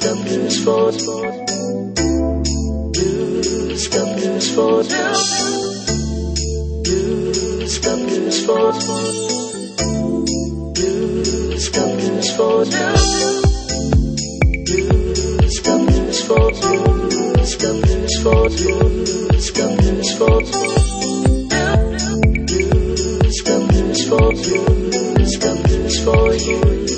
got news for you. News, got news for you. News, got news for you. News, got news for you. News, got news for you. News, got news for you. News, got news for you. News, got news for you. News, got news for you.